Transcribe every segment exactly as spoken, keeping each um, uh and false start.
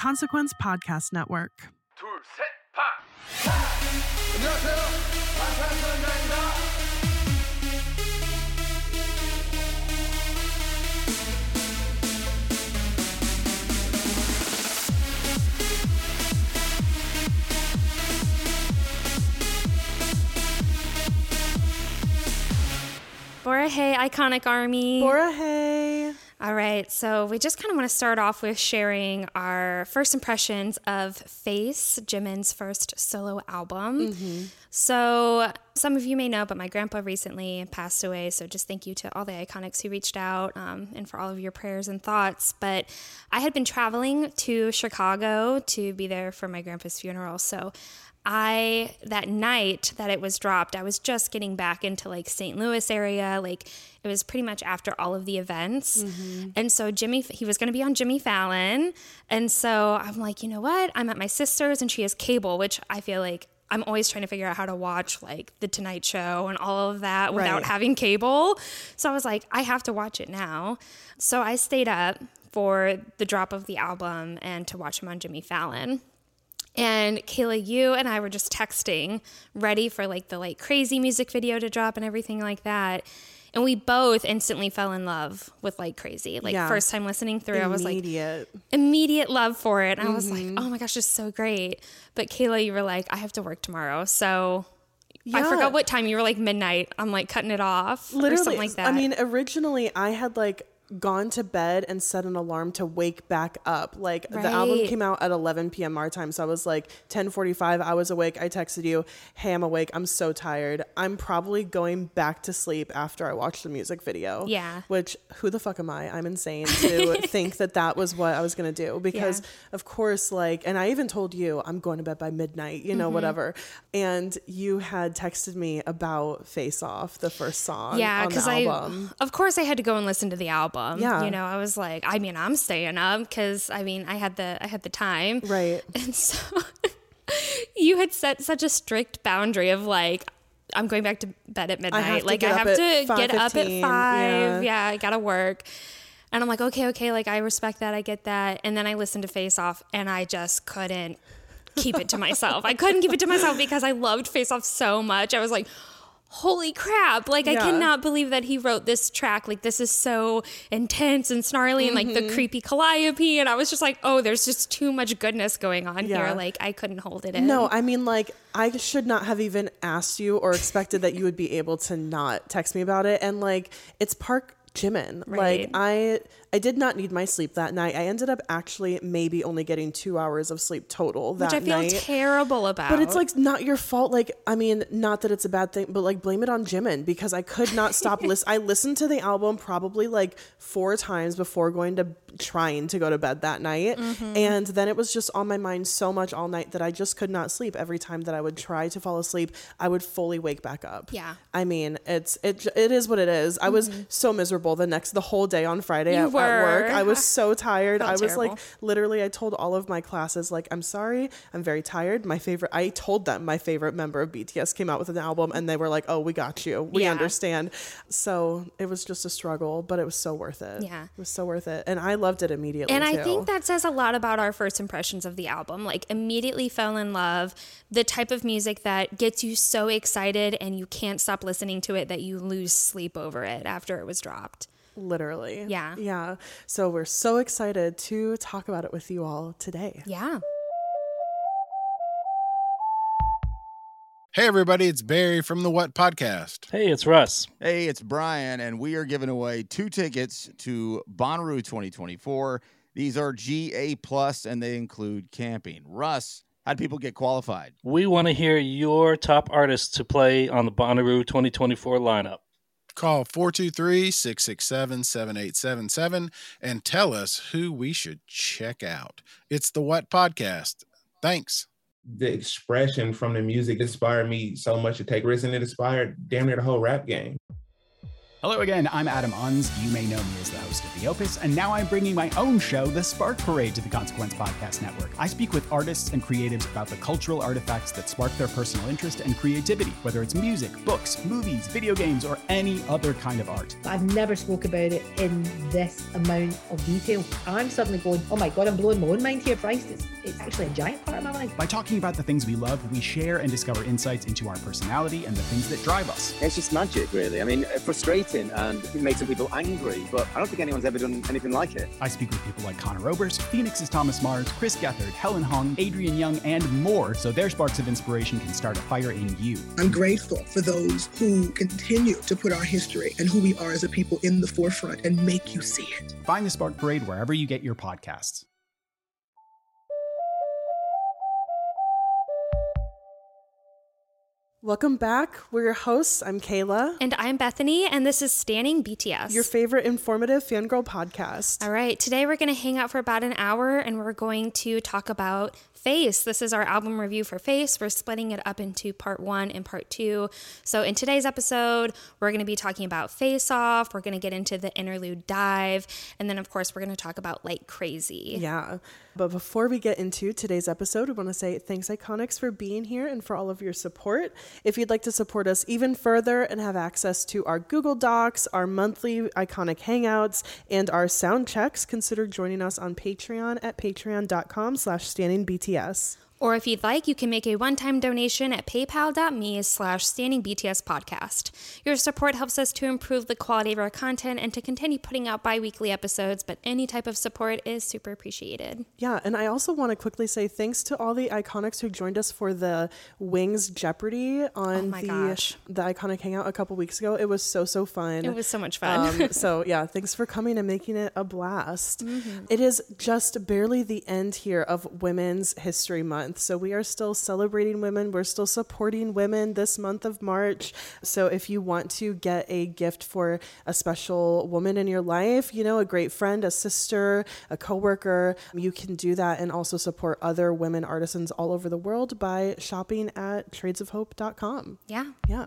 Consequence Podcast Network. 둘, 셋, 파! 안녕하세요. 방탄소년단입니다. Bora hey, Iconic Army. Bora hey. All right, so we just kind of want to start off with sharing our first impressions of Face, Jimin's first solo album. Mm-hmm. So some of you may know, but my grandpa recently passed away, so just thank you to all the Iconics who reached out um, and for all of your prayers and thoughts. But I had been traveling to Chicago to be there for my grandpa's funeral, so I, that night that it was dropped, I was just getting back into like Saint Louis area. Like it was pretty much after all of the events. Mm-hmm. And so Jimmy, he was going to be on Jimmy Fallon. And so I'm like, you know what? I'm at my sister's and she has cable, which I feel like I'm always trying to figure out how to watch like The Tonight Show and all of that without Right. having cable. So I was like, I have to watch it now. So I stayed up for the drop of the album and to watch him on Jimmy Fallon. And Kayla, you and I were just texting, ready for like the like crazy music video to drop and everything like that. And we both instantly fell in love with Like Crazy. Like Yeah. first time listening through, I was like Immediate. immediate love for it. And I was like, Mm-hmm. oh my gosh, this is so great. But Kayla, you were like, I have to work tomorrow. So I Yeah. forgot what time. You were like midnight. I'm like cutting it off Literally, or something like that. I mean, originally I had like gone to bed and set an alarm to wake back up. Like the album Right. came out at eleven p.m. our time, so I was like ten forty-five. I was awake. I texted you, "Hey, I'm awake. I'm so tired. I'm probably going back to sleep after I watch the music video." Yeah. Which, who the fuck am I? I'm insane to think that that was what I was gonna do because, Yeah. of course, like, and I even told you I'm going to bed by midnight. You know, Mm-hmm. whatever. And you had texted me about Face Off, the first song yeah, on the because I, album. of course, I had to go and listen to the album. Yeah. you know, I was like, I mean, I'm staying up because I mean, I had the, I had the time, Right. And so you had set such a strict boundary of like, I'm going back to bed at midnight. have to like get I up have at to five get up at fifteen, five. yeah. Yeah, I gotta work. And I'm like, okay, okay, like I respect that, I get that. And then I listened to Face Off, and I just couldn't keep it to myself. I couldn't keep it to myself because I loved Face Off so much. I was like, holy crap, like I Yeah. cannot believe that he wrote this track. Like this is so intense and snarly and like Mm-hmm. the creepy calliope. And I was just like, oh, there's just too much goodness going on Yeah. here. Like I couldn't hold it in. No, I mean, like, I should not have even asked you or expected that you would be able to not text me about it. And, like, it's Park Jimin. Right. Like, I I did not need my sleep that night. I ended up actually maybe only getting two hours of sleep total that which I feel night. terrible about. But it's like not your fault. Like, I mean, not that it's a bad thing, but like blame it on Jimin because I could not stop listening. I listened to the album probably like four times before going to trying to go to bed that night. Mm-hmm. And then it was just on my mind so much all night that I just could not sleep. Every time that I would try to fall asleep, I would fully wake back up. Yeah. I mean, it's, it, it is what it is. I was so miserable the next, the whole day on Friday You at, at work. were. I was so tired. Felt I was terrible. like, literally, I told all of my classes, like, I'm sorry, I'm very tired. My favorite, I told them my favorite member of B T S came out with an album and they were like, oh, we got you. We Yeah. understand. So it was just a struggle, but it was so worth it. Yeah. It was so worth it. And I loved it immediately. And I too. think that says a lot about our first impressions of the album. Like immediately fell in love, the type of music that gets you so excited and you can't stop listening to it that you lose sleep over it after it was dropped. Literally. Yeah. Yeah. So we're so excited to talk about it with you all today. Yeah. Hey, everybody, it's Barry from the What Podcast. Hey, it's Russ. Hey, it's Brian, and we are giving away two tickets to Bonnaroo twenty twenty-four. These are G A plus, and they include camping. Russ, how do people get qualified? We want to hear your top artists to play on the Bonnaroo twenty twenty-four lineup. Call four two three, six six seven, seven eight seven seven and tell us who we should check out. It's the What Podcast. Thanks. The expression from the music inspired me so much to take risks, and it inspired damn near the whole rap game. Hello again, I'm Adam Unz. You may know me as the host of The Opus, and now I'm bringing my own show, The Spark Parade, to the Consequence Podcast Network. I speak with artists and creatives about the cultural artifacts that spark their personal interest and creativity, whether it's music, books, movies, video games, or any other kind of art. I've never spoke about it in this amount of detail. I'm suddenly going, oh my God, I'm blowing my own mind here. Christ, it's, it's actually a giant part of my life. By talking about the things we love, we share and discover insights into our personality and the things that drive us. It's just magic, really. I mean, frustrating and it makes some people angry, but I don't think anyone's ever done anything like it. I speak with people like Connor Oberst, Phoenix's Thomas Mars, Chris Gethard, Helen Hong, Adrian Young, and more, so their sparks of inspiration can start a fire in you. I'm grateful for those who continue to put our history and who we are as a people in the forefront and make you see it. Find the Spark Parade wherever you get your podcasts. Welcome back. We're your hosts. I'm Kayla. And I'm Bethany, and this is Standing B T S. Your favorite informative fangirl podcast. All right. Today we're going to hang out for about an hour, and we're going to talk about Face. This is our album review for Face. We're splitting it up into part one and part two. So in today's episode, we're going to be talking about Face Off. We're going to get into the interlude dive. And then, of course, we're going to talk about Like Crazy. Yeah. But before we get into today's episode, we want to say thanks, Iconics, for being here and for all of your support. If you'd like to support us even further and have access to our Google Docs, our monthly Iconic Hangouts, and our sound checks, consider joining us on Patreon at patreon.com slash standingbts. Or if you'd like, you can make a one-time donation at paypal.me slash standingbtspodcast. Your support helps us to improve the quality of our content and to continue putting out bi-weekly episodes, but any type of support is super appreciated. Yeah, and I also want to quickly say thanks to all the Iconics who joined us for the Wings Jeopardy on oh my the, gosh. the Iconic Hangout a couple weeks ago. It was so, so fun. It was so much fun. Um, so yeah, thanks for coming and making it a blast. Mm-hmm. It is just barely the end here of Women's History Month. So we are still celebrating women. We're still supporting women this month of March. So if you want to get a gift for a special woman in your life, you know, a great friend, a sister, a coworker, you can do that and also support other women artisans all over the world by shopping at trades of hope dot com. Yeah. Yeah.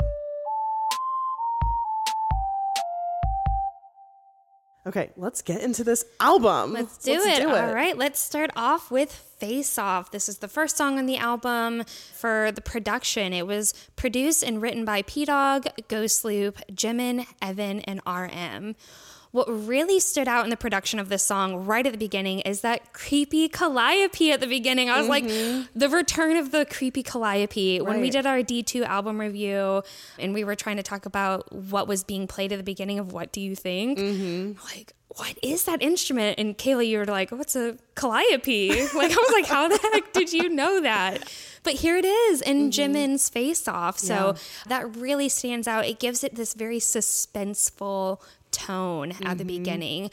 Okay, let's get into this album. Let's do, let's it. do All it. right, let's start off with Face Off. This is the first song on the album. For the production, it was produced and written by P-Dog, Ghost Loop, Jimin, Evan, and R M. What really stood out in the production of this song right at the beginning is that creepy calliope at the beginning. I was Mm-hmm. like, the return of the creepy calliope. When we Right. did our D two album review and we were trying to talk about what was being played at the beginning of What Do You Think? Mm-hmm. Like, what is that instrument? And Kayla, you were like, what's a calliope? Like, I was like, how the heck did you know that? But here it is in Mm-hmm. Jimin's Face Off. So Yeah. that really stands out. It gives it this very suspenseful tone at Mm-hmm. the beginning.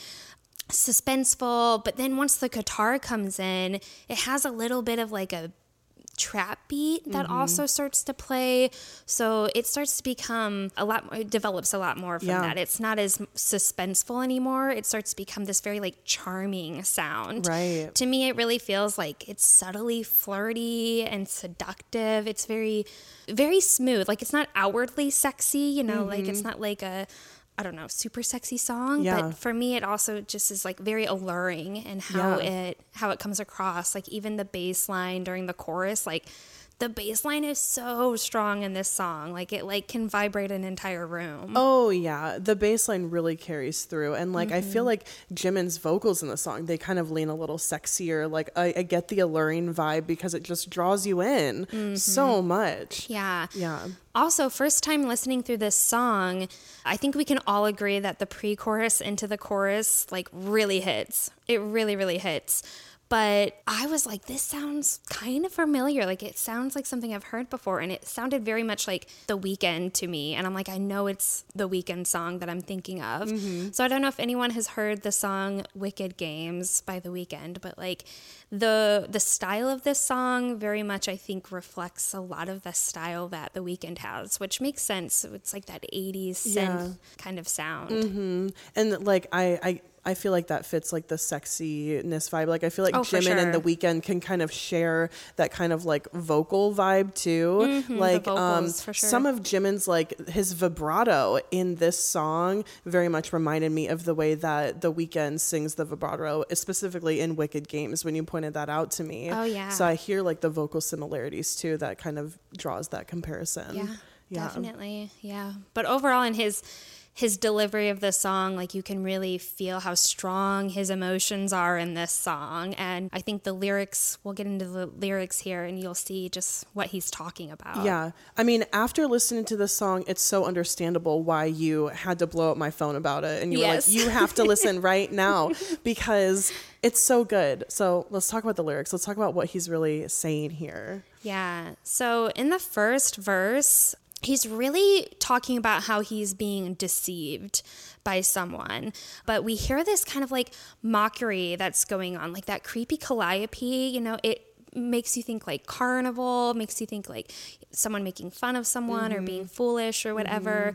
Suspenseful, but then once the guitar comes in, it has a little bit of like a trap beat that Mm-hmm. also starts to play. So it starts to become a lot more, it develops a lot more from Yeah. that. It's not as suspenseful anymore. It starts to become this very like charming sound. Right. To me, it really feels like it's subtly flirty and seductive. It's very, very smooth. Like it's not outwardly sexy, you know, like it's not like a, I don't know, super sexy song, Yeah. but for me, it also just is like very alluring in how Yeah. it how it comes across. Like even the bass line during the chorus, like the bass line is so strong in this song. Like it like can vibrate an entire room. Oh yeah, the bass line really carries through, and like I Mm-hmm. feel like Jimin's vocals in the song, they kind of lean a little sexier. Like I, I get the alluring vibe because it just draws you in so much. Mm-hmm. Yeah. Yeah. Also, first time listening through this song, I think we can all agree that the pre-chorus into the chorus like really hits. It really, really hits. But I was like, this sounds kind of familiar. Like it sounds like something I've heard before. And it sounded very much like The Weeknd to me. And I'm like, I know it's the Weeknd song that I'm thinking of. Mm-hmm. So I don't know if anyone has heard the song Wicked Games by The Weeknd, but like the the style of this song very much, I think, reflects a lot of the style that The Weeknd has, which makes sense. It's like that eighties synth Yeah. kind of sound. Mm-hmm. And like I, I I feel like that fits like the sexiness vibe. Like I feel like Oh, for Jimin sure. and The Weeknd can kind of share that kind of like vocal vibe too. Mhm, the like um vocals, for sure. some of Jimin's like his vibrato in this song very much reminded me of the way that The Weeknd sings the vibrato, specifically in Wicked Games when you pointed that out to me. Oh, yeah. So I hear like the vocal similarities too that kind of draws that comparison. Yeah, Yeah. definitely. Yeah. But overall in his his delivery of this song, like you can really feel how strong his emotions are in this song. And I think the lyrics, we'll get into the lyrics here and you'll see just what he's talking about. Yeah. I mean, after listening to this song, it's so understandable why you had to blow up my phone about it. And you Yes. were like, you have to listen right now because it's so good. So let's talk about the lyrics. Let's talk about what he's really saying here. Yeah. So in the first verse, he's really talking about how he's being deceived by someone. But we hear this kind of like mockery that's going on, like that creepy calliope, you know, it makes you think like carnival, makes you think like someone making fun of someone Mm-hmm. or being foolish or whatever.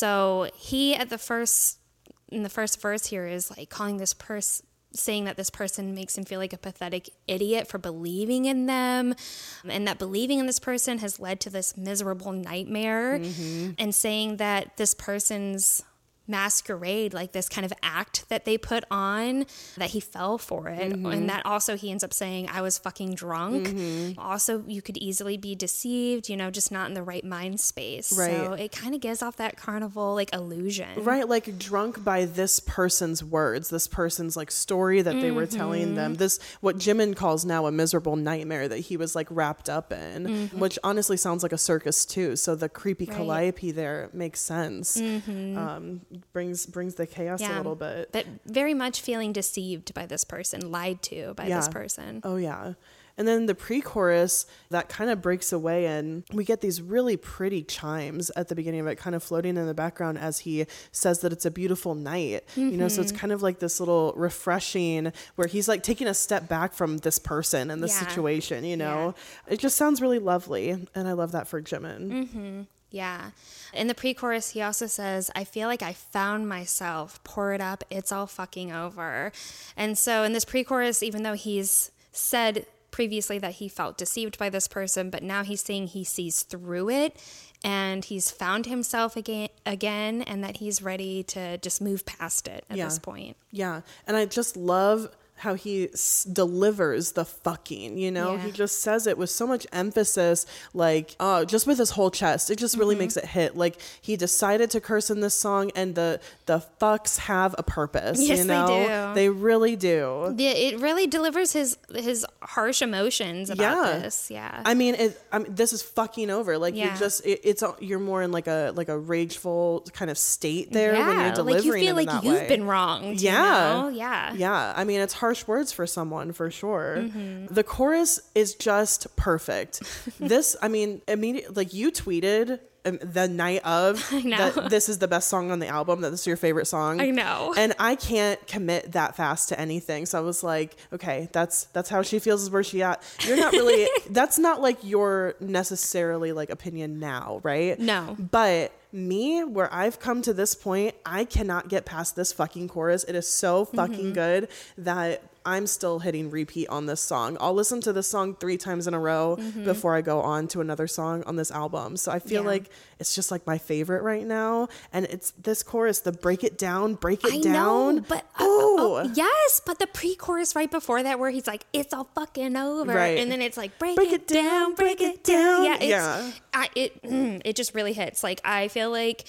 So he at the first, in the first verse here is like calling this person, saying that this person makes him feel like a pathetic idiot for believing in them, and that believing in this person has led to this miserable nightmare, Mm-hmm. and saying that this person's masquerade, like this kind of act that they put on, that he fell for it. Mm-hmm. And that also he ends up saying, I was fucking drunk. Mm-hmm. Also, you could easily be deceived, you know, just not in the right mind space. Right. So it kind of gives off that carnival like illusion. Right, like drunk by this person's words, this person's like story that they were telling them. This, what Jimin calls now a miserable nightmare that he was like wrapped up in, which honestly sounds like a circus too. So the creepy Right. calliope there makes sense. Um, brings brings the chaos a little bit. But very much feeling deceived by this person, lied to by this Yeah. person. Oh yeah. And then the pre-chorus, that kind of breaks away and we get these really pretty chimes at the beginning of it kind of floating in the background as he says that it's a beautiful night. You know, so it's kind of like this little refreshing where he's like taking a step back from this person and this Yeah. situation, you know. It just sounds really lovely and I love that for Jimin. Yeah. In the pre-chorus, he also says, I feel like I found myself. Pour it up. It's all fucking over. And so in this pre-chorus, even though he's said previously that he felt deceived by this person, but now he's saying he sees through it and he's found himself again, again and that he's ready to just move past it at Yeah. this point. Yeah. And I just love how he s- delivers the fucking, you know, Yeah. he just says it with so much emphasis, like, oh, just with his whole chest. It just really Mm-hmm. makes it hit. Like he decided to curse in this song and the, the fucks have a purpose, Yes, you they know, do. they really do. Yeah, it really delivers his his harsh emotions about Yeah. this. Yeah. I mean, it, I mean, this is fucking over. Like Yeah. you're just, it, it's, you're more in like a, like a rageful kind of state there when Yeah, you're delivering like you feel it in like that you've way. been wronged. you Yeah. know? Yeah. Yeah. I mean, it's harsh words for someone for sure. Mm-hmm. The chorus is just perfect. This, I mean, immediately, like you tweeted um, the night of I know. that this is the best song on the album, that this is your favorite song. I know. And I can't commit that fast to anything. So I was like, okay, that's that's how she feels is where she at. You're not really, that's not like your necessarily like opinion now, right? No. But me, where I've come to this point, I cannot get past this fucking chorus. It is so fucking Mm-hmm. good that I'm still hitting repeat on this song. I'll listen to this song three times in a row before I go on to another song on this album. So I feel Mm-hmm. Yeah. like it's just like my favorite right now. And it's this chorus, the break it down, break it I down. know, but uh, Ooh. oh, yes, but the pre-chorus right before that, where he's like, "It's all fucking over," Right. and then it's like, "Break, Break it, it down, down, break break it it down." down. Yeah, it's, Yeah. I, it mm, it just really hits. Like I feel like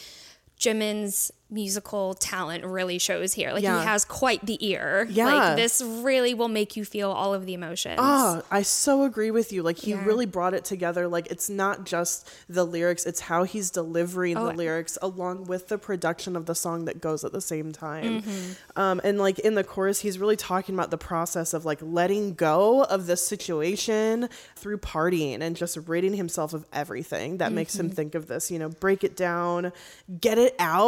Jimin's musical talent really shows here. Like Yeah. he has quite the ear. Yeah. Like this really will make you feel all of the emotions. Oh, I so agree with you. Like he Yeah. really brought it together. Like it's not just the lyrics, it's how he's delivering Oh, the lyrics along with the production of the song that goes at the same time. Mm-hmm. Um, and like in the chorus, he's really talking about the process of like letting go of this situation through partying and just ridding himself of everything that makes Mm-hmm. him think of this, you know, break it down, get it out. Like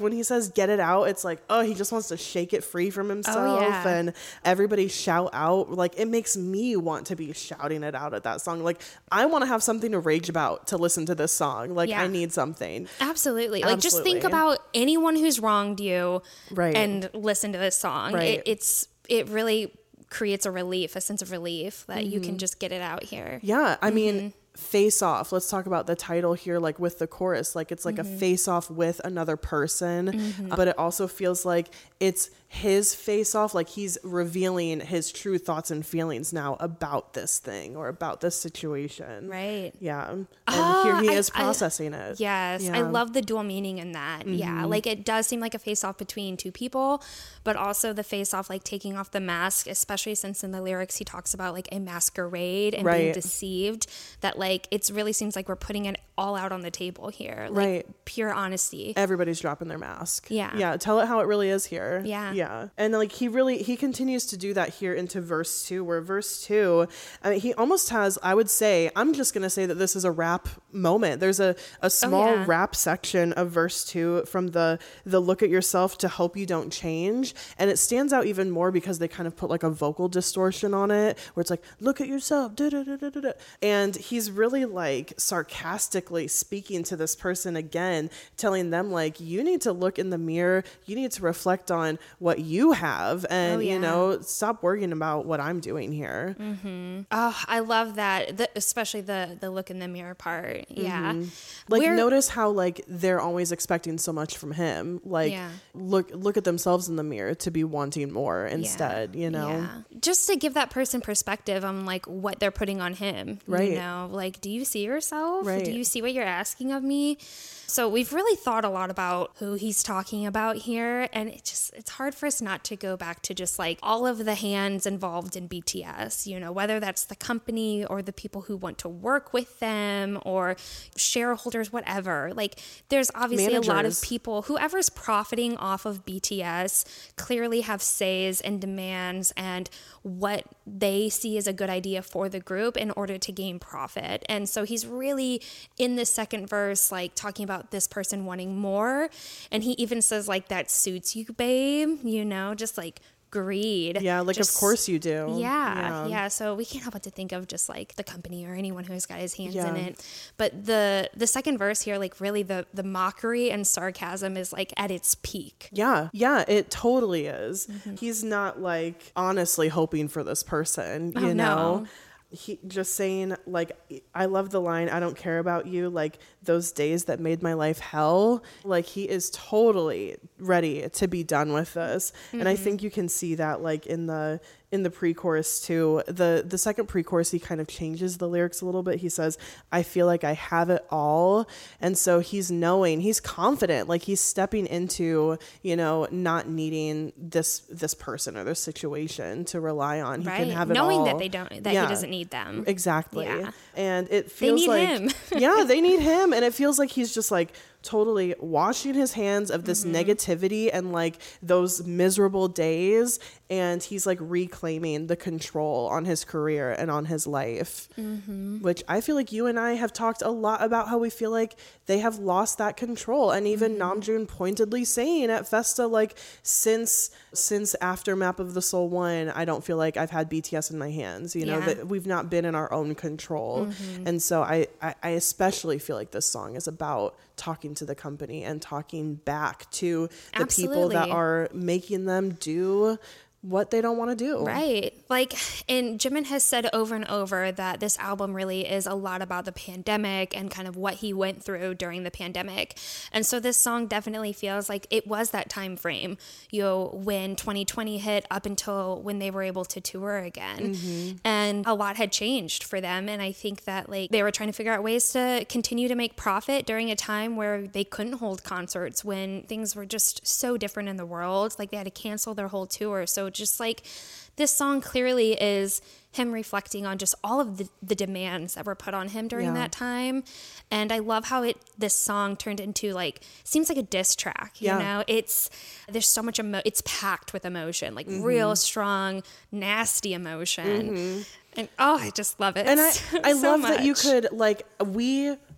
when he says get it out, it's like, oh, he just wants to shake it free from himself. Oh, yeah. And everybody shout out. Like, it makes me want to be shouting it out at that song. Like, I want to have something to rage about to listen to this song. Like, Yeah. I need something. Absolutely. Like, just think Absolutely. about anyone who's wronged you Right. and listen to this song. Right. It, it's it really creates a relief, a sense of relief that you can just get it out here. Yeah, I mean, face off. Let's talk about the title here, like with the chorus. Like, it's like a face off with another person, but it also feels like it's his face off. Like, he's revealing his true thoughts and feelings now about this thing or about this situation. Right. Yeah. And Ah, here he I- is I- processing it. Yes, I Yeah. love the dual meaning in that. Yeah, like it does seem like a face off between two people, but also the face off, like taking off the mask, especially since in the lyrics he talks about like a masquerade and being Right. deceived. That like it really seems like we're putting it all out on the table here, like Right. pure honesty. Everybody's dropping their mask. Yeah. Yeah. Tell it how it really is here. Yeah. Yeah. And like he really, he continues to do that here into verse two, where verse two, I mean, he almost has, I would say, I'm just going to say that this is a rap moment. There's a, a small yeah. rap section of verse two from the, the look at yourself to hope you don't change. And it stands out even more because they kind of put like a vocal distortion on it where it's like, look at yourself. Da, da, da, da, da, da. And he's really like sarcastically speaking to this person again, telling them like, you need to look in the mirror. You need to reflect on what you have and, Oh, yeah. you know, stop worrying about what I'm doing here. Oh, I love that, the, especially the the look in the mirror part. Yeah, Like, We're- notice how like they're always expecting so much from him. Like, Yeah. look look at themselves in the mirror to be wanting more instead, you know? Yeah. Just to give that person perspective on like what they're putting on him. Right. You know, like, do you see yourself? Right. Do you see what you're asking of me? So we've really thought a lot about who he's talking about here. And it just, it's hard for us not to go back to just like all of the hands involved in B T S, you know, whether that's the company or the people who want to work with them or shareholders, whatever. Like, there's obviously a lot of Managers. people, whoever's profiting off of B T S clearly have says and demands and what they see as a good idea for the group in order to gain profit. And so he's really in the second verse, like talking about this person wanting more. And he even says like, that suits you, babe, you know, just like greed. Yeah, like Just- of course you do. Yeah, yeah. So we can't help but to think of just like the company or anyone who's got his hands in Yeah. it. But the the second verse here, like really the the mockery and sarcasm is like at its peak. Yeah, yeah, it totally is. Mm-hmm. He's not like honestly hoping for this person, you Oh, know? no. He just saying like, I love the line, I don't care about you, like those days that made my life hell. Like, he is totally ready to be done with this. And Mm-hmm. I think you can see that like in the in the pre-chorus too. The the second pre-chorus, he kind of changes the lyrics a little bit. He says, I feel like I have it all. And so he's knowing, he's confident, like he's stepping into, you know, not needing this this person or this situation to rely on. He Right. can have it Knowing all. that they don't that Yeah. he doesn't need them. Exactly. Yeah. And it feels need like him. yeah, they need him. And it feels like he's just like totally washing his hands of this Mm-hmm. negativity and like those miserable days. And he's like reclaiming the control on his career and on his life, Mm-hmm. which I feel like you and I have talked a lot about how we feel like they have lost that control. And even Mm-hmm. Namjoon pointedly saying at Festa, like, since since after Map of the Soul one, I don't feel like I've had B T S in my hands, you know, Yeah. that we've not been in our own control. And so I, I, I especially feel like this song is about talking to the company and talking back to the people that Absolutely. are making them do what they don't want to do. Right. Like, and Jimin has said over and over that this album really is a lot about the pandemic and kind of what he went through during the pandemic. And so this song definitely feels like it was that time frame, you know, when twenty twenty hit up until when they were able to tour again. And a lot had changed for them. And I think that like they were trying to figure out ways to continue to make profit during a time where they couldn't hold concerts, when things were just so different in the world. Like, they had to cancel their whole tour. So just like this song clearly is him reflecting on just all of the, the demands that were put on him during Yeah. that time. And I love how it this song turned into like seems like a diss track, you Yeah. know. It's there's so much emo- it's packed with emotion, like real strong nasty emotion. And oh, I just love it. And I, I so love that you much. could like, we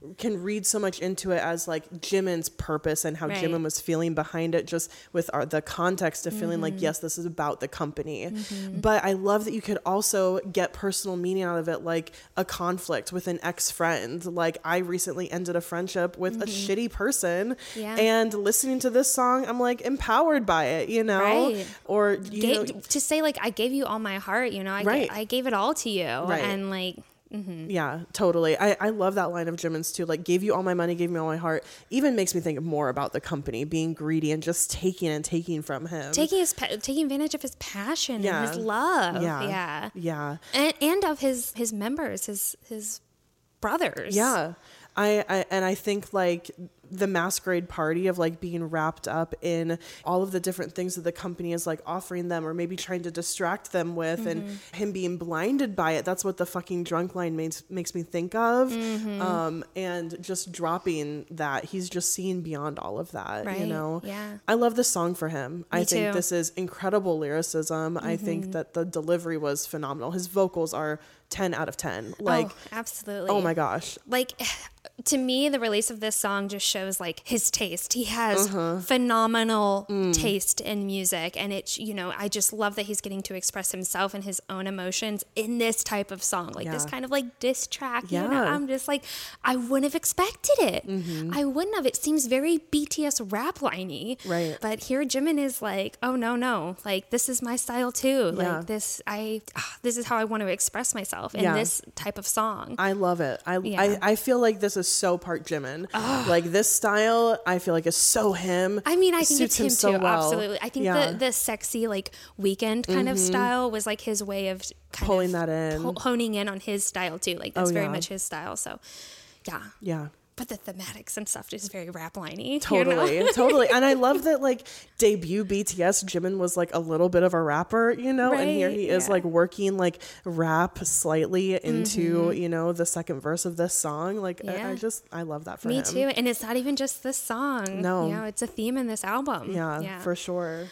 can read so much into it as like Jimin's purpose and how Right. Jimin was feeling behind it, just with our, the context of feeling like, yes, this is about the company. But I love that you could also get personal meaning out of it, like a conflict with an ex-friend. Like I recently ended a friendship with a shitty person, Yeah. and listening to this song, I'm like empowered by it, you know? Right. Or, you Ga- know, to say like I gave you all my heart, you know, I, Right. I gave it all to you, Right. and like yeah, totally. I, I love that line of Jimin's too. Like, gave you all my money, gave me all my heart. Even makes me think more about the company being greedy and just taking and taking from him. taking his pa- taking advantage of his passion Yeah. and his love, Yeah. yeah, Yeah. and and of his his members, his his brothers, Yeah. I, I and I think like the masquerade party of like being wrapped up in all of the different things that the company is like offering them or maybe trying to distract them with, and him being blinded by it. That's what the fucking drunk line makes makes me think of. Um, and just dropping that, he's just seeing beyond all of that. You Right, know. yeah. I love this song for him. I think too. this is incredible lyricism. I think that the delivery was phenomenal. His vocals are ten out of ten. Like, oh, absolutely. oh my gosh. Like, to me, the release of this song just shows like his taste. He has Uh-huh. phenomenal Mm. taste in music, and it's, you know, I just love that he's getting to express himself and his own emotions in this type of song, like this Yeah. kind of like diss track. You know, Yeah. I'm just like, I wouldn't have expected it. Mm-hmm. I wouldn't have. It seems very B T S rap liney, Right. But here, Jimin is like, oh no, no, like this is my style too. Yeah. Like this, I, ah, this is how I want to express myself in Yeah. this type of song. I love it. I, Yeah. I I feel like this is so part Jimin. Like this style, I feel like is so him. I mean, I It think it's suits him, him so too. well. Absolutely. I think Yeah. the the sexy like weekend kind of style was like his way of kind Pulling of that in. ho- honing in on his style too. Like that's Oh, very yeah. much his style. So, yeah. Yeah. But the thematics and stuff is very rap liney. Totally, You know? totally. And I love that like debut B T S, Jimin was like a little bit of a rapper, you know, and here Right, he is yeah. like working like rap slightly into, Mm-hmm. you know, the second verse of this song. Like I, Yeah. I just, I love that for Me him. too. And it's not even just this song. No. You know, it's a theme in this album. Yeah, for sure.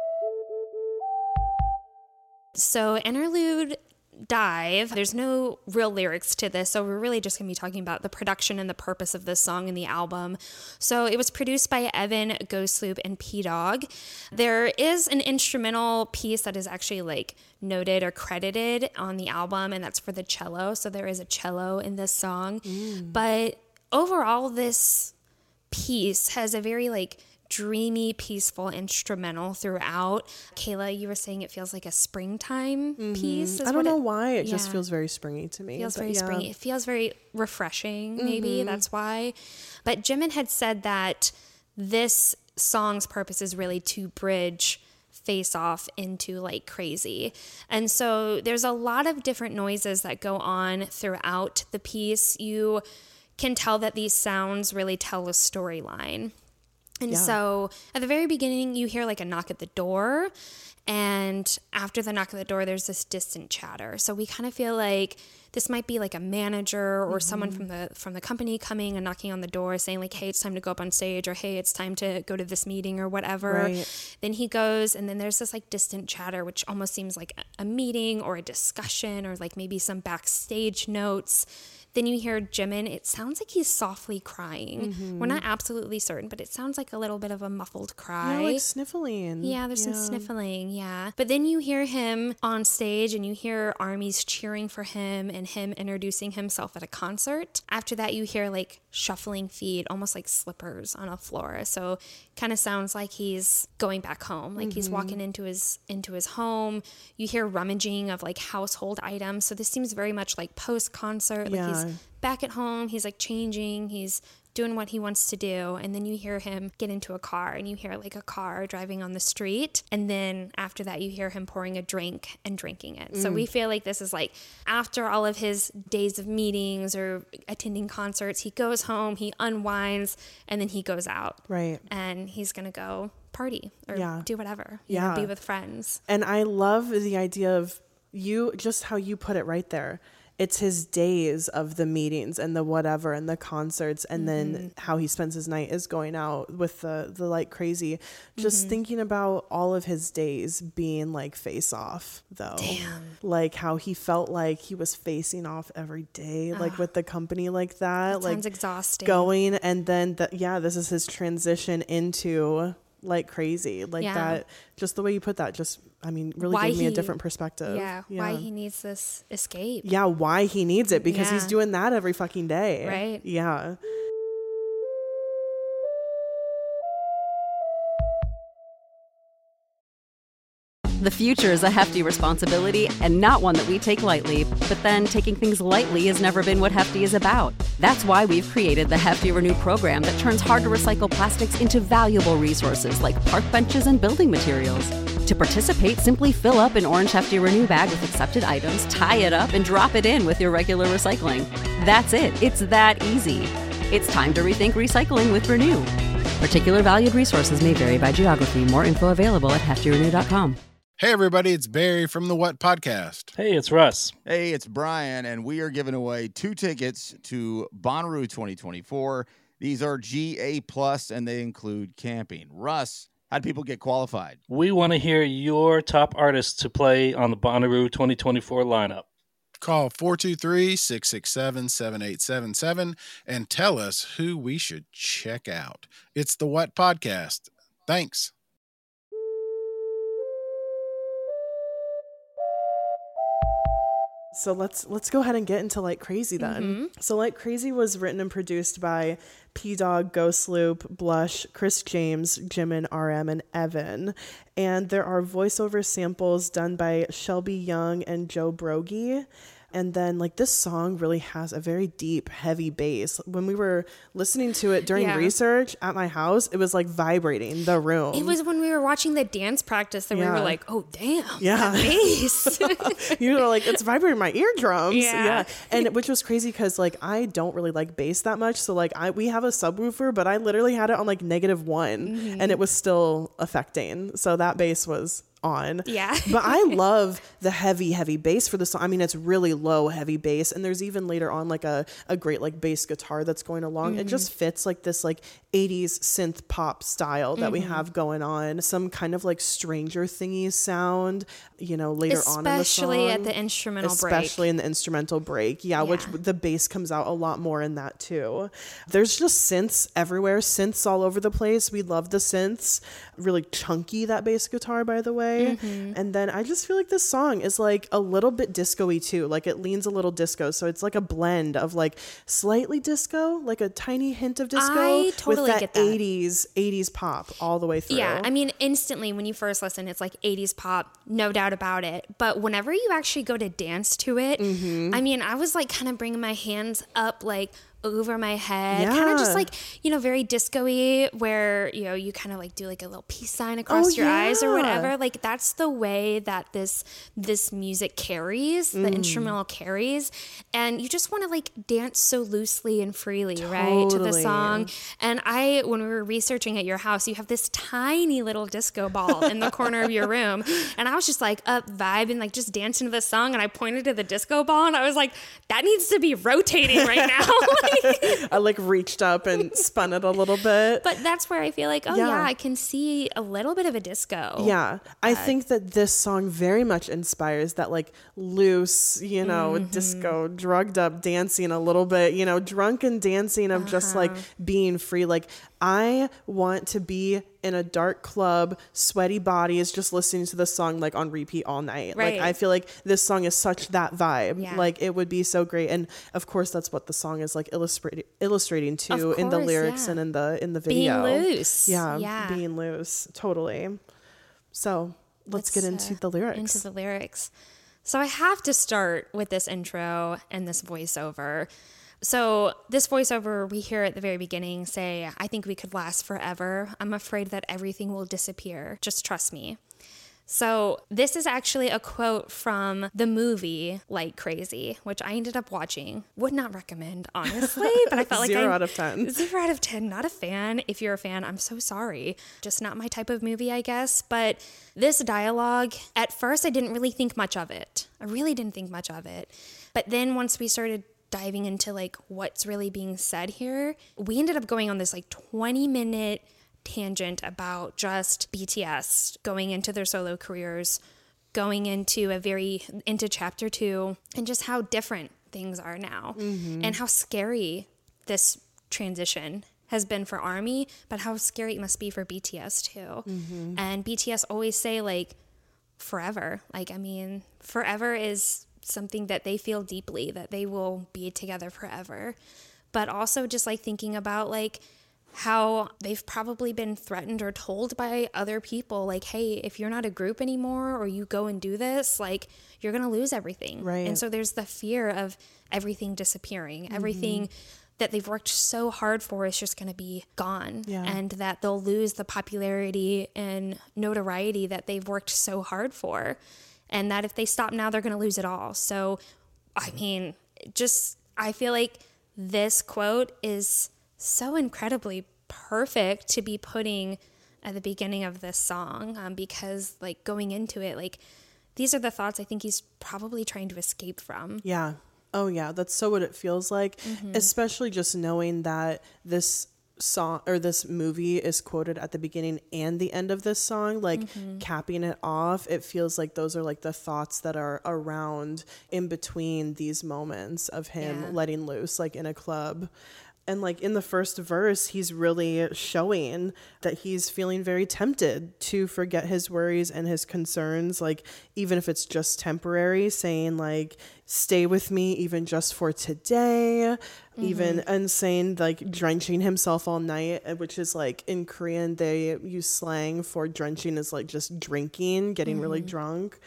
So, interlude dive, there's no real lyrics to this, so we're really just going to be talking about the production and the purpose of this song and the album. So it was produced by Evan, Ghostloop, and P-Dog. There is an instrumental piece that is actually like noted or credited on the album, and that's for the cello. So there is a cello in this song. But overall, this piece has a very like dreamy, peaceful instrumental throughout. Kayla, you were saying it feels like a springtime piece. is I don't what know it- why it just yeah. feels very springy to me. feels but very yeah. springy. It feels very refreshing, maybe. Mm-hmm. That's why. But Jimin had said that this song's purpose is really to bridge Face Off into like Crazy. And so there's a lot of different noises that go on throughout the piece. You can tell that these sounds really tell a storyline. And Yeah. so at the very beginning, you hear like a knock at the door. And after the knock at the door, there's this distant chatter. So we kind of feel like this might be like a manager or someone from the from the company coming and knocking on the door saying like, hey, it's time to go up on stage, or hey, it's time to go to this meeting or whatever. Right. Then he goes, and then there's this like distant chatter, which almost seems like a, a meeting or a discussion or like maybe some backstage notes. Then you hear Jimin. It sounds like he's softly crying. Mm-hmm. We're not absolutely certain, but it sounds like a little bit of a muffled cry. Yeah, like sniffling. Yeah, there's some sniffling, yeah. But then you hear him on stage and you hear armies cheering for him and him introducing himself at a concert. After that, you hear like shuffling feet, almost like slippers on a floor. So kind of sounds like he's going back home, like he's walking into his into his home. You hear rummaging of like household items. So this seems very much like post-concert, like Yeah. he's back at home, he's like changing, he's doing what he wants to do, and then you hear him get into a car, and you hear like a car driving on the street, and then after that you hear him pouring a drink and drinking it. So we feel like this is like after all of his days of meetings or attending concerts, he goes home, he unwinds, and then he goes out. Right. And he's gonna go party or Yeah. do whatever. You know, Yeah. be with friends. And I love the idea of you, just how you put it right there. it's his days of the meetings and the whatever and the concerts, and mm-hmm. then how he spends his night is going out with the the like crazy. Just mm-hmm. thinking about all of his days being like face off though. Damn. Like how he felt like he was facing off every day, like uh, with the company like that. That like sounds exhausting. Going and then the, yeah, this is his transition into like crazy, like yeah. that. Just the way you put that, just I mean, really why gave me he, a different perspective. Yeah, yeah, why he needs this escape. Yeah, why he needs it, because yeah. he's doing that every fucking day. Right. Yeah. The future is a hefty responsibility and not one that we take lightly. But then taking things lightly has never been what Hefty is about. That's why we've created the Hefty Renew program that turns hard-to-recycle plastics into valuable resources like park benches and building materials. To participate, simply fill up an orange Hefty Renew bag with accepted items, tie it up, and drop it in with your regular recycling. That's it. It's that easy. It's time to rethink recycling with Renew. Particular valued resources may vary by geography. More info available at hefty renew dot com. Hey, everybody, it's Barry from the What Podcast. Hey, it's Russ. Hey, it's Brian, and we are giving away two tickets to Bonnaroo twenty twenty-four. These are G A plus, and they include camping. Russ, how do people get qualified? We want to hear your top artists to play on the Bonnaroo twenty twenty-four lineup. Call four two three, six six seven, seven eight seven seven and tell us who we should check out. It's the What Podcast. Thanks. So let's let's go ahead and get into Like Crazy then. Mm-hmm. So Like Crazy was written and produced by P-Dog, Ghost Loop, Blush, Chris James, Jimin, R M, and Evan. And there are voiceover samples done by Shelby Young and Joe Brogy. And then, like, this song really has a very deep, heavy bass. When we were listening to it during yeah. research at my house, it was, like, vibrating the room. It was when we were watching the dance practice that yeah. we were like, oh, damn, yeah. that bass. You were like, it's vibrating my eardrums. Yeah. yeah. And which was crazy because, like, I don't really like bass that much. So, like, I we have a subwoofer, but I literally had it on, like, negative one. Mm-hmm. And it was still affecting. So that bass was on. Yeah. But I love the heavy, heavy bass for the song. I mean, it's really low, heavy bass. And there's even later on like a, a great like bass guitar that's going along. Mm-hmm. It just fits like this like eighties synth pop style that mm-hmm. we have going on. Some kind of like Stranger Thingy sound, you know, later especially on in the song. Especially at the instrumental especially break. Especially in the instrumental break. Yeah, yeah, which the bass comes out a lot more in that too. There's just synths everywhere. Synths all over the place. We love the synths. Really chunky, that bass guitar, by the way. Mm-hmm. And then I just feel like this song is like a little bit disco-y too. Like it leans a little disco. So it's like a blend of like slightly disco, like a tiny hint of disco I totally with that, get that eighties, eighties pop all the way through. Yeah, I mean, instantly when you first listen, it's like eighties pop, no doubt about it. But whenever you actually go to dance to it, mm-hmm. I mean, I was like kind of bringing my hands up like over my head, yeah. kind of just like, you know, very disco-y, where, you know, you kind of like do like a little peace sign across oh, your yeah. eyes or whatever. Like that's the way that this this music carries, the mm. instrumental carries, and you just want to like dance so loosely and freely, totally. right, to the song. And I, when we were researching at your house, you have this tiny little disco ball in the corner of your room, and I was just like up vibing, like just dancing to the song, and I pointed to the disco ball, and I was like, that needs to be rotating right now. I like reached up and spun it a little bit. But that's where I feel like, oh yeah, yeah I can see a little bit of a disco. Yeah. I uh, think that this song very much inspires that like loose, you know, mm-hmm. disco, drugged up dancing a little bit, you know, drunken dancing of uh-huh. just like being free. Like I want to be in a dark club, sweaty bodies, just listening to this song like on repeat all night. Right. Like I feel like this song is such that vibe. Yeah. Like it would be so great. And of course that's what the song is like illustrating illustrating too course, in the lyrics yeah. and in the in the video. Being loose. Yeah, yeah. being loose. Totally. So let's, let's get into uh, the lyrics. Into the lyrics. So I have to start with this intro and this voiceover. So this voiceover we hear at the very beginning say, I think we could last forever. I'm afraid that everything will disappear. Just trust me. So this is actually a quote from the movie Like Crazy, which I ended up watching. Would not recommend, honestly, but I felt like Zero I, out of ten. Zero out of ten. Not a fan. If you're a fan, I'm so sorry. Just not my type of movie, I guess. But this dialogue, at first, I didn't really think much of it. I really didn't think much of it. But then once we started diving into like what's really being said here, we ended up going on this like twenty minute tangent about just B T S going into their solo careers, going into a very into chapter two, and just how different things are now, mm-hmm. and how scary this transition has been for ARMY, but how scary it must be for B T S too. Mm-hmm. And B T S always say like forever. Like, I mean, forever is something that they feel deeply, that they will be together forever. But also just like thinking about like how they've probably been threatened or told by other people, like, hey, if you're not a group anymore or you go and do this, like, you're going to lose everything. Right. And so there's the fear of everything disappearing, mm-hmm. everything that they've worked so hard for is just going to be gone. Yeah. And that they'll lose the popularity and notoriety that they've worked so hard for. And that if they stop now, they're going to lose it all. So, I mean, just, I feel like this quote is so incredibly perfect to be putting at the beginning of this song, um, because like going into it, like these are the thoughts I think he's probably trying to escape from. Yeah. Oh yeah. That's so what it feels like, mm-hmm. especially just knowing that this song or this movie is quoted at the beginning and the end of this song, like mm-hmm. capping it off. It feels like those are like the thoughts that are around in between these moments of him yeah. letting loose, like in a club. And like in the first verse, he's really showing that he's feeling very tempted to forget his worries and his concerns, like even if it's just temporary, saying like, stay with me even just for today, mm-hmm. even, and saying like drenching himself all night, which is like in Korean, they use slang for drenching as like just drinking, getting mm-hmm. really drunk.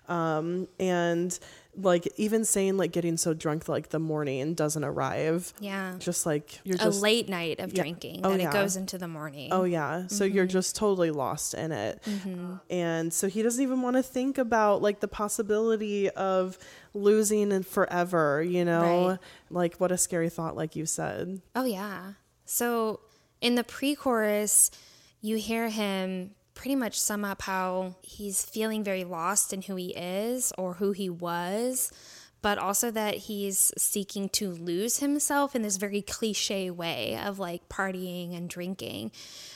Um, and like even saying like getting so drunk that like the morning doesn't arrive. Yeah. Just like you're a just late night of yeah. drinking oh, that yeah. it goes into the morning. Oh yeah. So mm-hmm. you're just totally lost in it. Mm-hmm. And so he doesn't even want to think about like the possibility of losing and forever, you know, right. like what a scary thought, like you said. Oh yeah. So in the pre-chorus, you hear him pretty much sum up how he's feeling very lost in who he is or who he was, but also that he's seeking to lose himself in this very cliche way of like partying and drinking.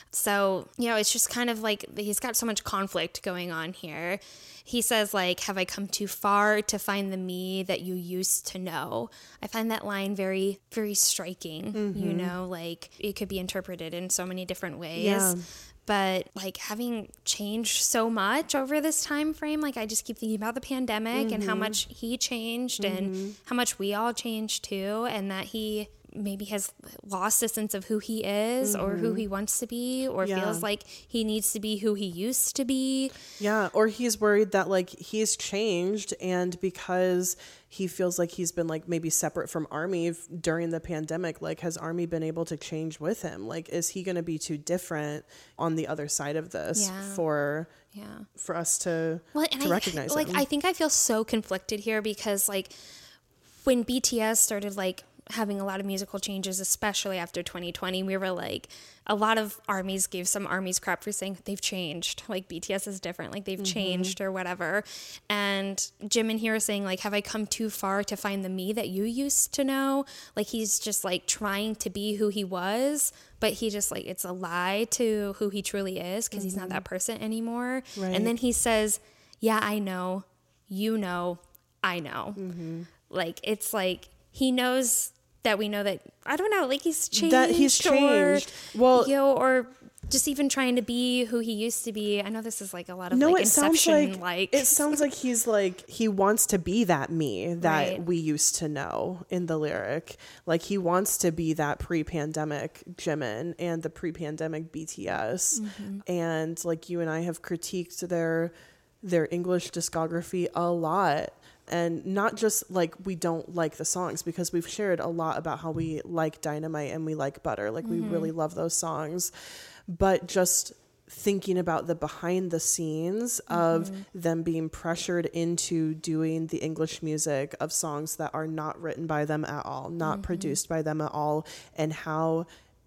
So, you know, it's just kind of like he's got so much conflict going on here. He says like, have I come too far to find the me that you used to know? I find that line very, very striking, mm-hmm. you know, like it could be interpreted in so many different ways. Yeah. But like having changed so much over this time frame, like I just keep thinking about the pandemic mm-hmm. and how much he changed mm-hmm. and how much we all changed too, and that he maybe has lost a sense of who he is mm-hmm. or who he wants to be, or yeah. feels like he needs to be who he used to be. Yeah, or he's worried that like he's changed, and because he feels like he's been like maybe separate from ARMY f- during the pandemic, like has ARMY been able to change with him? Like, is he going to be too different on the other side of this yeah. for yeah. for us to, well, to I, recognize like, him? I think I feel so conflicted here because like when B T S started like having a lot of musical changes, especially after twenty twenty, we were like, a lot of ARMYs gave some ARMYs crap for saying they've changed, like B T S is different, like they've mm-hmm. changed or whatever. And Jimin here is saying like, have I come too far to find the me that you used to know? Like he's just like trying to be who he was, but he just like, it's a lie to who he truly is because mm-hmm. he's not that person anymore. Right. And then he says, yeah, I know, you know, I know. Mm-hmm. Like, it's like, he knows that we know that, I don't know, like he's changed. That he's changed. Or, well, you know, or just even trying to be who he used to be. I know this is like a lot of no, like it sounds Inception, like, like. It sounds like he's like, he wants to be that me that right. we used to know in the lyric. Like he wants to be that pre-pandemic Jimin and the pre-pandemic B T S. Mm-hmm. And like you and I have critiqued their their English discography a lot. And not just like we don't like the songs, because we've shared a lot about how we like Dynamite and we like Butter. Like mm-hmm. we really love those songs. But just thinking about the behind the scenes of Mm-hmm. them being pressured into doing the English music of songs that are not written by them at all, not Mm-hmm. produced by them at all, and how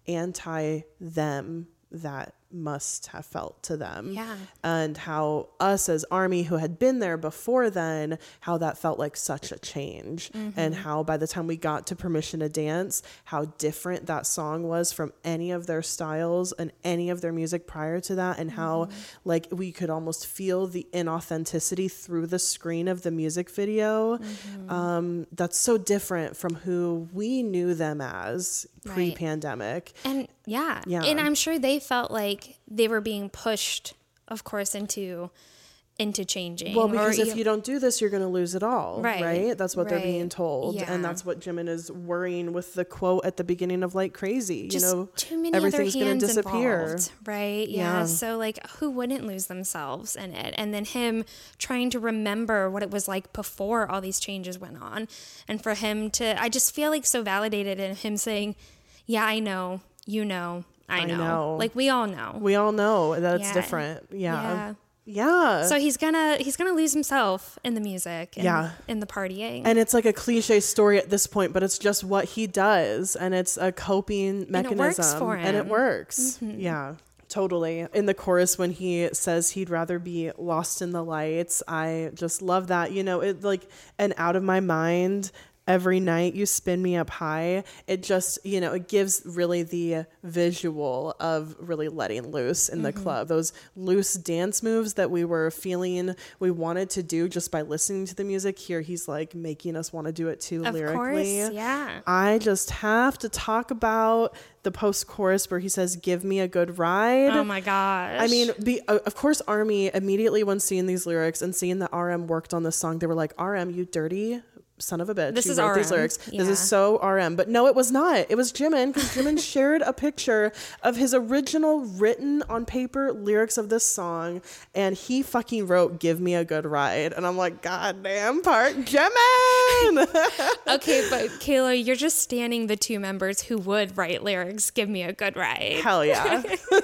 anti them that must have felt to them. Yeah. And how us as Army, who had been there before then, how that felt like such a change. Mm-hmm. And how by the time we got to Permission to Dance, how different that song was from any of their styles and any of their music prior to that, and how Mm-hmm. like we could almost feel the inauthenticity through the screen of the music video. Mm-hmm. Um, that's so different from who we knew them as Right. pre-pandemic. And yeah. Yeah. And I'm sure they felt like they were being pushed, of course, into into changing. Well, because Or if you don't do this, you're going to lose it all, right? Right, That's what they're right. being told. Yeah. And that's what Jimin is worrying with the quote at the beginning of Like Crazy. just you know, too many everything's other going hands to disappear. involved, right? Yeah. Yeah. So like, who wouldn't lose themselves in it? And then him trying to remember what it was like before all these changes went on, and for him to, I just feel like so validated in him saying, "Yeah, I know, you know, I I know, know. like we all know, We all know that it's Yeah. different. Yeah. Yeah. Yeah. So he's gonna he's gonna lose himself in the music, and Yeah. in the partying, And it's like a cliche story at this point, but it's just what he does. And it's a coping mechanism. And it works for And it him. works. Mhm. Yeah. Totally. In the chorus, when he says he'd rather be lost in the lights, I just love that. You know, it like an out of my mind. Every night you spin me up high. It just, you know, it gives really the visual of really letting loose in the Mm-hmm. club. Those loose dance moves that we were feeling we wanted to do just by listening to the music. Here he's like making us want to do it too of lyrically. course, yeah. I just have to talk about the post chorus where he says, "Give me a good ride." Oh my gosh. I mean, be, uh, of course, Army immediately when seeing these lyrics and seeing that R M worked on this song, they were like, "R M, you dirty son of a bitch. This you is wrote R M. these lyrics. This Yeah. is so R M." But no, it was not. It was Jimin, because Jimin shared a picture of his original written on paper lyrics of this song, and he fucking wrote "Give me a good ride," and I'm like, God damn, part Jimin. Okay, but Kayla, you're just standing the two members who would write lyrics. Give me a good ride. Hell yeah.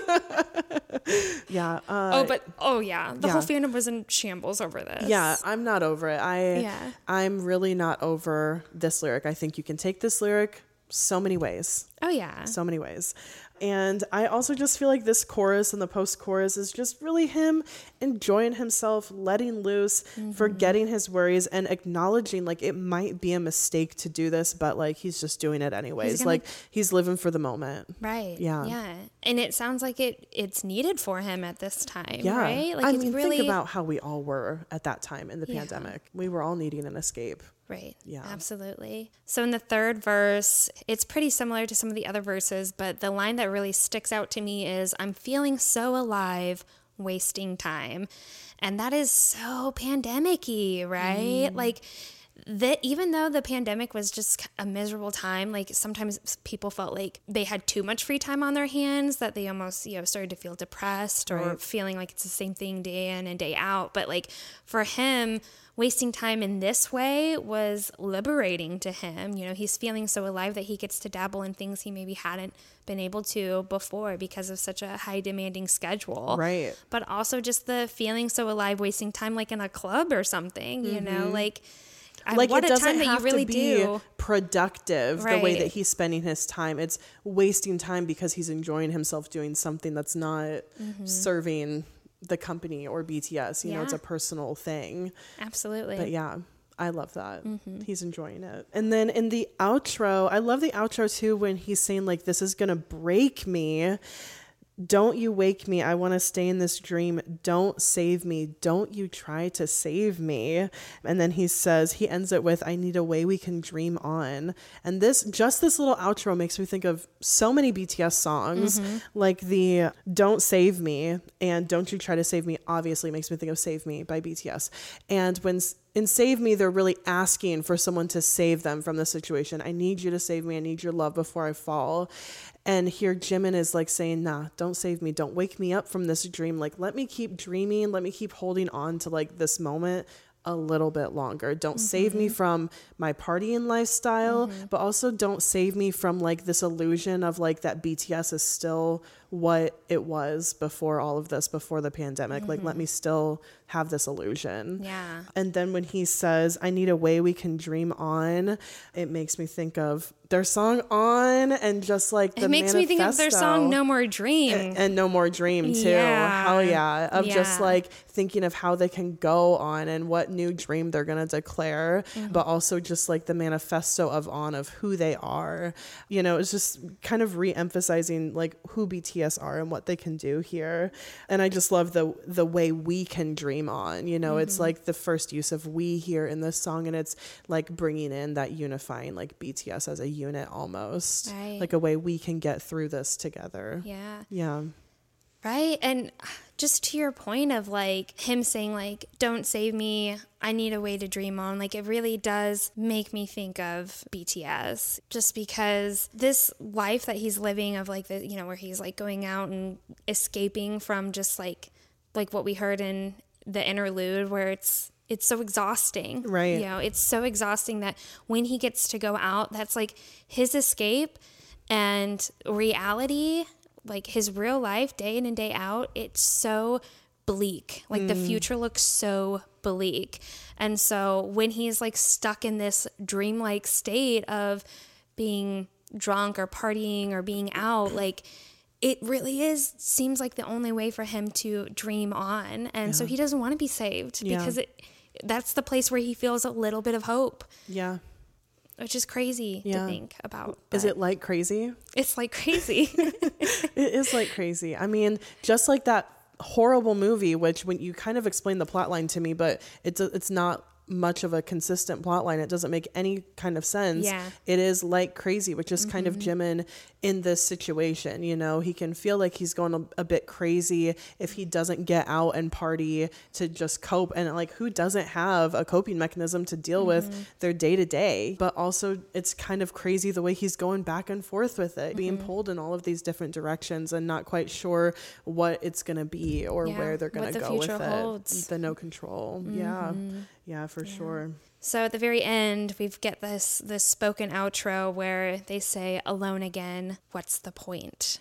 Yeah. Uh, oh, but oh yeah, the yeah. whole fandom was in shambles over this. Yeah, I'm not over it. I Yeah. I'm really not over this lyric. I think you can take this lyric so many ways. Oh yeah. So many ways. And I also just feel like this chorus and the post chorus is just really him enjoying himself, letting loose, Mm-hmm. forgetting his worries, and acknowledging like it might be a mistake to do this, but like he's just doing it anyways. gonna- Like he's living for the moment. Right. Yeah. Yeah. And it sounds like it it's needed for him at this time. Yeah. Right. Like I it's mean, really think about how we all were at that time in the Yeah. pandemic. We were all needing an escape. Right. Yeah. Absolutely. So in the third verse, it's pretty similar to some of the other verses, but the line that really sticks out to me is, "I'm feeling so alive, wasting time." And that is so pandemic-y, right? Mm. Like that, even though the pandemic was just a miserable time, like sometimes people felt like they had too much free time on their hands, that they almost, you know, started to feel depressed or Right. feeling feeling like it's the same thing day in and day out. But like for him, wasting time in this way was liberating to him. You know, he's feeling so alive that he gets to dabble in things he maybe hadn't been able to before because of such a high demanding schedule. Right. But also just the feeling so alive, wasting time like in a club or something, you know, Mhm. like, I- Like what it a doesn't time that you have really to be do. productive the way Right. that he's spending his time. It's wasting time because he's enjoying himself doing something that's not Mhm. serving the company or B T S. You know, it's Yeah. a personal thing. Absolutely. But yeah, I love that. Mhm. He's enjoying it. And then in the outro, I love the outro too when he's saying like, "This is gonna break me. Don't you wake me. I want to stay in this dream. Don't save me. Don't you try to save me." And then he says, he ends it with, "I need a way we can dream on." And this, just this little outro makes me think of so many B T S songs, Mhm. like the "Don't Save Me" and "Don't You Try to Save Me" obviously makes me think of "Save Me" by B T S. And when s- in "Save Me," they're really asking for someone to save them from the situation. "I need you to save me. I need your love before I fall." And here Jimin is like saying, "Nah, don't save me. Don't wake me up from this dream. Like, let me keep dreaming. Let me keep holding on to like this moment a little bit longer. Don't Mm-hmm. save me from my partying lifestyle, Mm-hmm. but also don't save me from like this illusion of like that B T S is still what it was before all of this, before the pandemic. Like, let me still have this illusion. Yeah. And then when he says, I need a way we can dream on, it makes me think of their song On, and just like the It makes me think of their song manifesto. No More Dream. And, and No More Dream too. Yeah. Hell yeah. Of just Yeah. like thinking of how they can go on and what new dream they're going to declare, Mm-hmm. but also just like the manifesto of On, of who they are. You know, it's just kind of re-emphasizing like who B T S are and what they can do here. And I just love the the way we can dream on. You know, it's Mm-hmm. like the first use of we here in this song, and it's like bringing in that unifying like B T S as a unit almost. Right. Like a way we can get through this together. Yeah. Yeah. Right. And just to your point of like him saying like, don't save me, I need a way to dream on. Like, it really does make me think of B T S, just because this life that he's living of like the, you know, where he's like going out and escaping from just like, like what we heard in the interlude, where it's, it's so exhausting. Right. You know, it's so exhausting that when he gets to go out, that's like his escape, and reality, like his real life day in and day out, it's so bleak. Like the future looks so bleak. And so when he's like stuck in this dreamlike state of being drunk or partying or being out, like it really is seems like the only way for him to dream on. And so he doesn't want to be saved Yeah. because it that's the place where he feels a little bit of hope, Yeah. which is crazy Yeah. to think about. Is but it like crazy? It's like crazy. It is like crazy. I mean, just like that horrible movie, which when you kind of explain the plot line to me, but it's it's not much of a consistent plot line. It doesn't make any kind of sense. Yeah. It is like crazy, which is kind of Jimin in this situation. You know, he can feel like he's going a, a bit crazy if he doesn't get out and party to just cope. And like, who doesn't have a coping mechanism to deal with their day to day? But also, it's kind of crazy the way he's going back and forth with it, being pulled in all of these different directions and not quite sure what it's going to be or Yeah, where they're going what to the go with future it. holds. The no control. Yeah. Yeah, for sure. So at the very end, we've get this this spoken outro where they say, alone again, what's the point?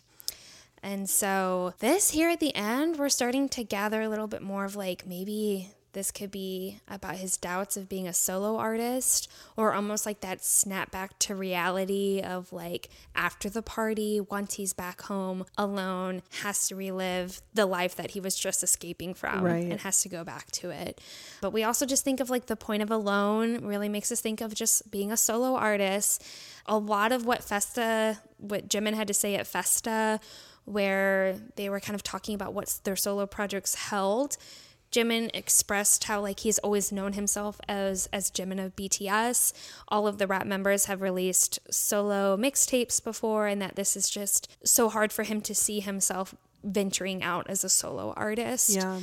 And so this here at the end, we're starting to gather a little bit more of like, maybe this could be about his doubts of being a solo artist, or almost like that snap back to reality of like after the party, once he's back home alone, has to relive the life that he was just escaping from Right. and has to go back to it. But we also just think of like the point of alone really makes us think of just being a solo artist. A lot of what Festa, what Jimin had to say at Festa, where they were kind of talking about what their solo projects held, Jimin expressed how like he's always known himself as as Jimin of B T S. All of the rap members have released solo mixtapes before, and that this is just so hard for him to see himself venturing out as a solo artist. Yeah.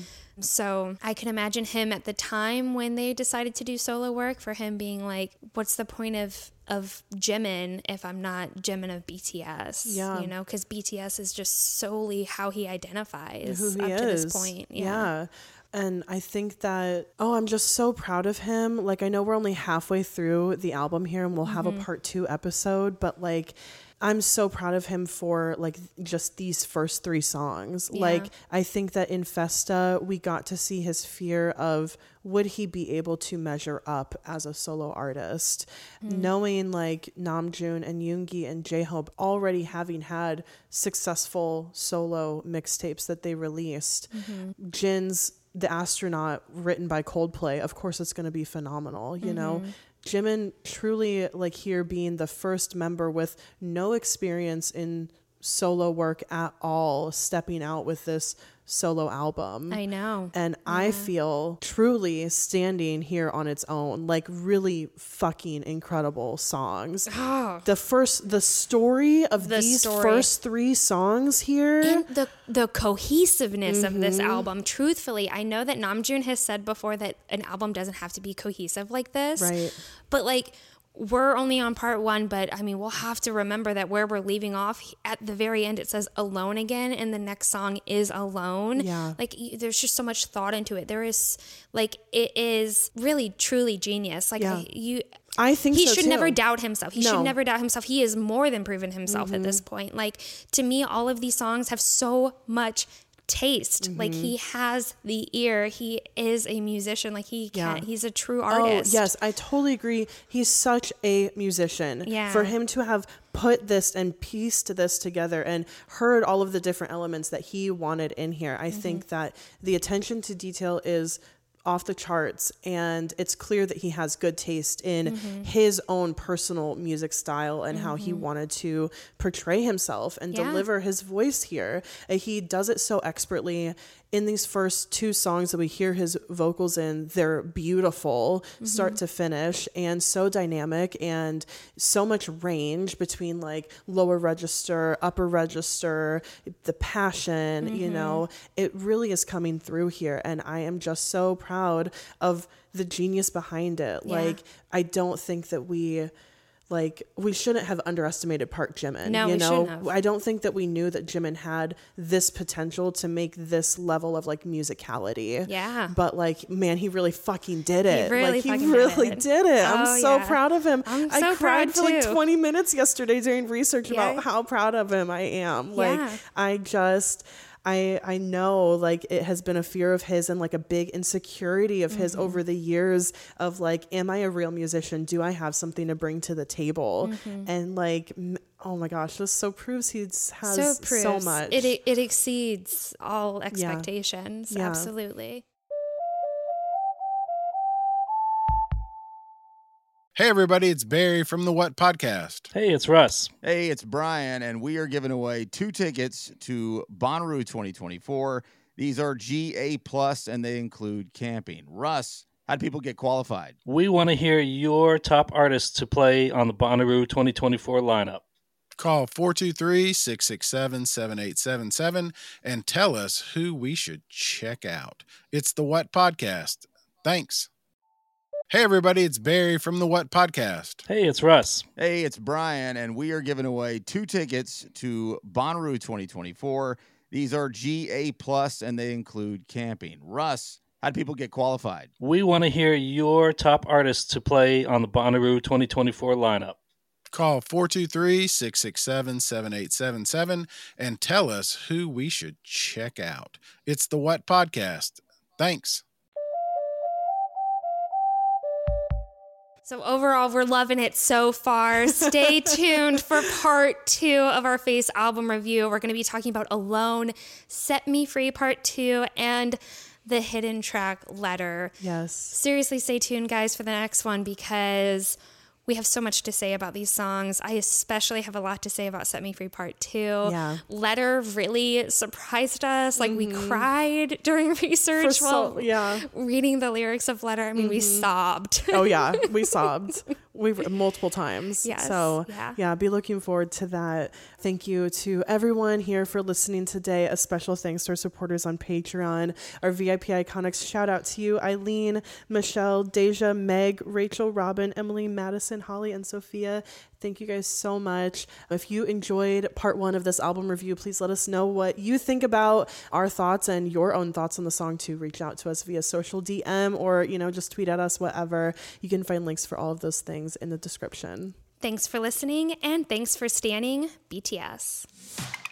So I can imagine him at the time when they decided to do solo work, for him being like, what's the point of of Jimin if I'm not Jimin of B T S? Yeah. You know, because B T S is just solely how he identifies Who he up is. to this point. Yeah. yeah. And I think that, oh, I'm just so proud of him. Like, I know we're only halfway through the album here and we'll have a part two episode, but like, I'm so proud of him for like just these first three songs. Yeah. Like, I think that in Festa, we got to see his fear of, would he be able to measure up as a solo artist? Knowing like Namjoon and Yoongi and J-Hope already having had successful solo mixtapes that they released. Jin's The Astronaut, written by Coldplay, of course it's going to be phenomenal, you know? Jimin truly like here being the first member with no experience in solo work at all, stepping out with this solo album. I know. And I feel truly standing here on its own, like really fucking incredible songs. Oh. The first, the story of The these story. first three songs here. And the the cohesiveness of this album. Truthfully, I know that Namjoon has said before that an album doesn't have to be cohesive like this. Right. But like we're only on part one, but I mean, we'll have to remember that where we're leaving off at the very end, it says alone again. And the next song is Alone. Yeah. Like there's just so much thought into it. There is like, it is really truly genius. Like Yeah. I, you, I think he so should too. never doubt himself. He No. should never doubt himself. He has more than proven himself at this point. Like to me, all of these songs have so much taste. Like he has the ear. He is a musician. Like he can, Yeah. he's a true artist. Oh, yes, I totally agree. He's such a musician. Yeah. For him to have put this and pieced this together and heard all of the different elements that he wanted in here, I think that the attention to detail is off the charts, and it's clear that he has good taste in Mm-hmm. his own personal music style and how he wanted to portray himself and Yeah. deliver his voice here. Uh, He does it so expertly. In these first two songs that we hear his vocals in, they're beautiful start to finish and so dynamic and so much range between like lower register, upper register, the passion, you know, it really is coming through here. And I am just so proud of the genius behind it. Yeah. Like, I don't think that we... Like, we shouldn't have underestimated Park Jimin. No, you we know? shouldn't have. I don't think that we knew that Jimin had this potential to make this level of like musicality. Yeah. But like, man, he really fucking did it. really like, he fucking really did it. did it. I'm Oh, so yeah. proud of him. I'm I so cried proud, for like too. twenty minutes yesterday during research Yeah. about how proud of him I am. Like, Yeah. I just. I, I know like it has been a fear of his and like a big insecurity of his over the years of like, am I a real musician? Do I have something to bring to the table? And like, m- oh my gosh, this so proves he has So so, proves much. It, it exceeds all expectations. Yeah. Absolutely. Hey, everybody, it's Barry from the What Podcast. Hey, it's Russ. Hey, it's Brian, and we are giving away two tickets to Bonnaroo twenty twenty-four. These are G A plus, and they include camping. Russ, how do people get qualified? We want to hear your top artists to play on the Bonnaroo twenty twenty-four lineup. Call four two three, six six seven, seven eight seven seven and tell us who we should check out. It's the What Podcast. Thanks. Hey, everybody, it's Barry from the What Podcast. Hey, it's Russ. Hey, it's Brian, and we are giving away two tickets to Bonnaroo twenty twenty-four. These are G A plus, and they include camping. Russ, how do people get qualified? We want to hear your top artists to play on the Bonnaroo twenty twenty-four lineup. Call four two three, six six seven, seven eight seven seven and tell us who we should check out. It's the What Podcast. Thanks. So overall, we're loving it so far. Stay tuned for part two of our Face album review. We're going to be talking about Alone, Set Me Free Part two, and the hidden track Letter. Yes. Seriously, stay tuned, guys, for the next one because we have so much to say about these songs. I especially have a lot to say about Set Me Free Part two. Yeah. Letter really surprised us. Like, we cried during research For so- while yeah. reading the lyrics of Letter. I mean, we sobbed. Oh yeah, we sobbed. We multiple times. Yes, So yeah. yeah, be looking forward to that. Thank you to everyone here for listening today. A special thanks to our supporters on Patreon. Our V I P Iconics, shout out to you, Eileen, Michelle, Deja, Meg, Rachel, Robin, Emily, Madison, Holly, and Sophia. Thank you guys so much. If you enjoyed part one of this album review, please let us know what you think about our thoughts and your own thoughts on the song too. Reach out to us via social D M or, you know, just tweet at us, whatever. You can find links for all of those things in the description. Thanks for listening, and thanks for standing B T S.